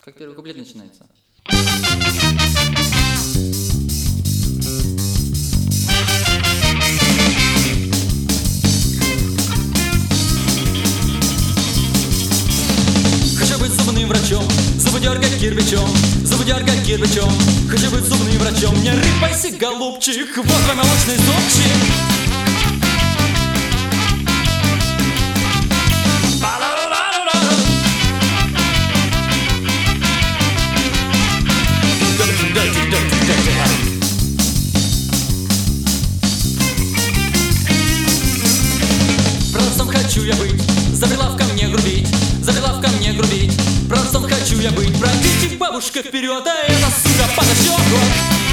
Как первый куплет начинается? Хочу быть зубным врачом, зубы дергать кирпичом, зубы дергать кирпичом. Хочу быть зубным врачом, не рыпайся, голубчик, вот твой молочный зубчик. Продавцом хочу я быть, за прилавком не грубить, за прилавком не грубить. Продавцом хочу я быть, пройдите, бабушка, вперед, а эта сука подождет год.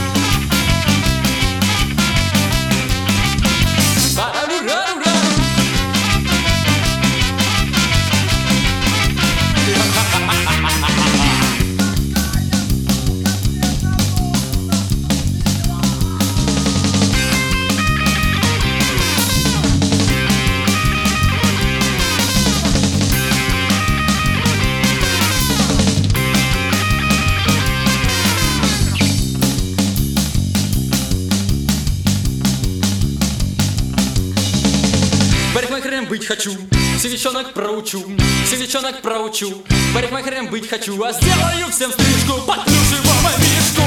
Парикмахером быть хочу, всех девчонок проучу, всех девчонок проучу. Парикмахером быть хочу, а сделаю всем стрижку под плюшевого мишку.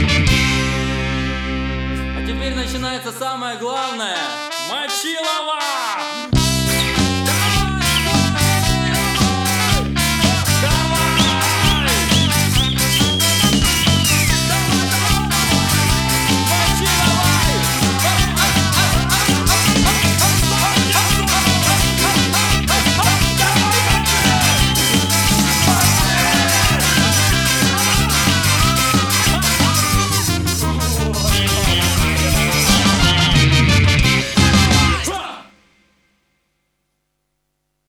А теперь начинается самое главное. Мочилова!